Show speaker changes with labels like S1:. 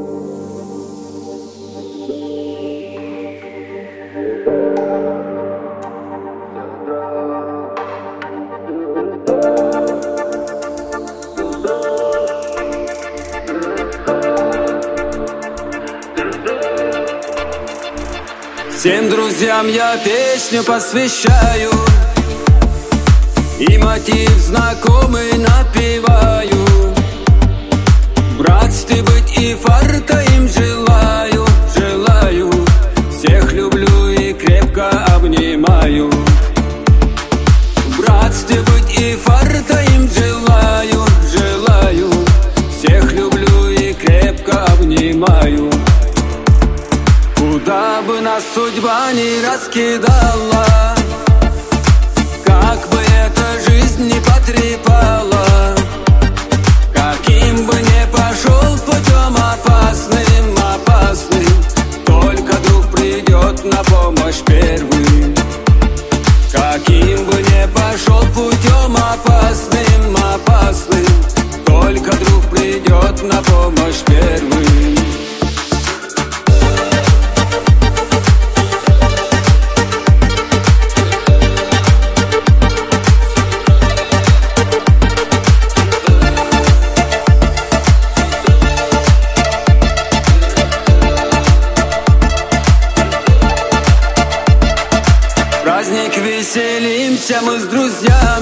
S1: Всем друзьям я песню посвящаю, и мотив знакомый напеваю. Братстве быть и фарта им желаю, желаю. Всех люблю и крепко обнимаю. Братстве быть и фарта им желаю, желаю. Всех люблю и крепко обнимаю. Куда бы нас судьба ни раскидала, как бы эта жизнь ни потрепала, каким бы ни пошел путем опасным, опасным, только друг придет на помощь первым. Каким бы ни пошел путем опасным, опасным, только друг придет на помощь первым. Праздник веселимся мы с друзьями,